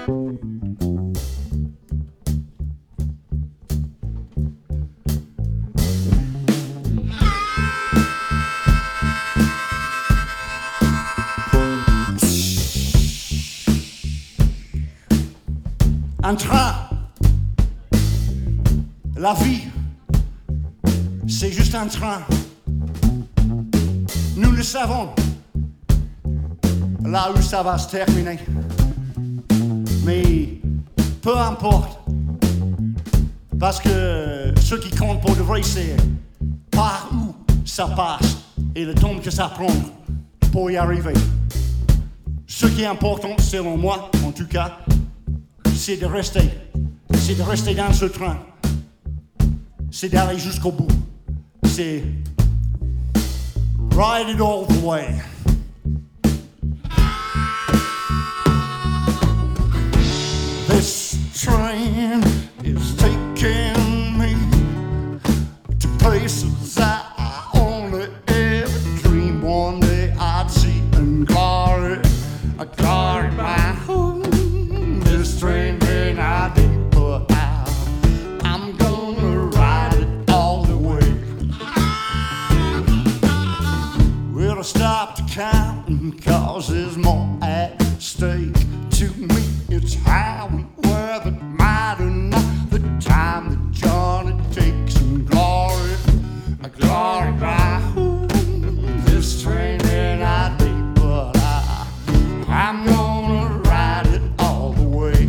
Un train, la vie, c'est juste un train. Nous le savons, là où ça va se terminer. Mais peu importe, parce que ce qui compte pour de vrai, c'est par où ça passe et le temps que ça prend pour y arriver. Ce qui est important, selon moi, en tout cas, c'est de rester dans ce train, c'est d'aller jusqu'au bout, c'est ride it all the way. This train is taking me to places I only ever dreamed one day I'd see in glory, a glory my home. This train may not be put out, I'm gonna ride it all the way. We'll stop to count, cause there's more at stake. To me it's how and where that matter, not the time the journey takes. And glory, a glory by whom this train may not be, but I'm gonna ride it all the way.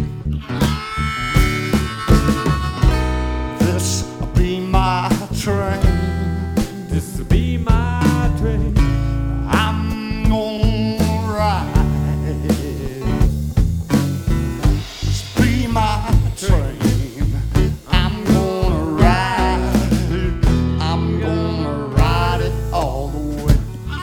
This'll be my train, This'll be my train. I'm gonna ride. This'll be my train, I'm gonna ride. I'm gonna ride it all the way.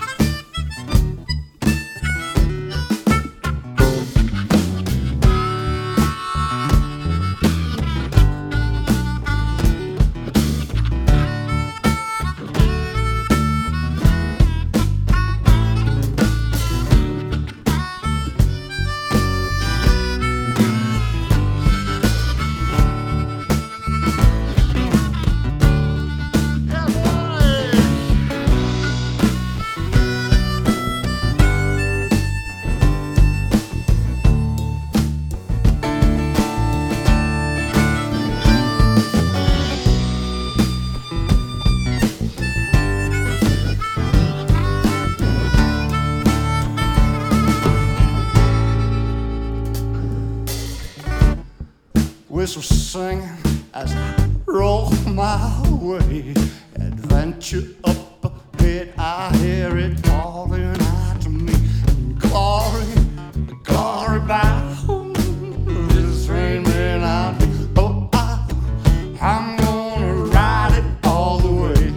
Whistle sing as I roll my way. Adventure up ahead, I hear it calling out to me. Glory, glory by whom this train may not be. Oh, I'm gonna ride it all the way.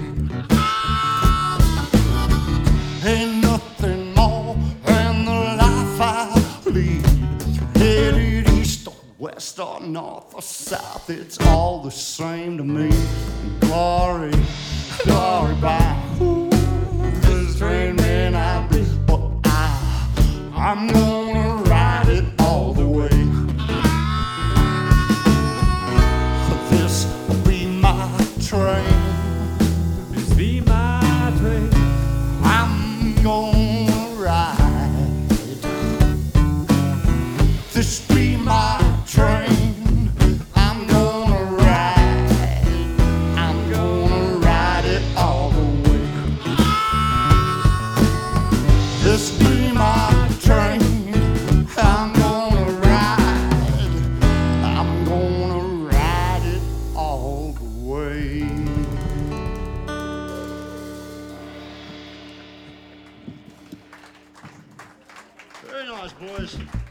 Ain't nothing more than the life I lead. Headed east or west or north or south, it's all the same to me. Glory, glory by whom this train may not be, but I'm gonna ride it all the way. This will be my train, This be my train. I'm gonna ride. This be my train, I'm gonna ride. I'm gonna ride it all the way. This be my train, I'm gonna ride. I'm gonna ride it all the way. Very nice, boys.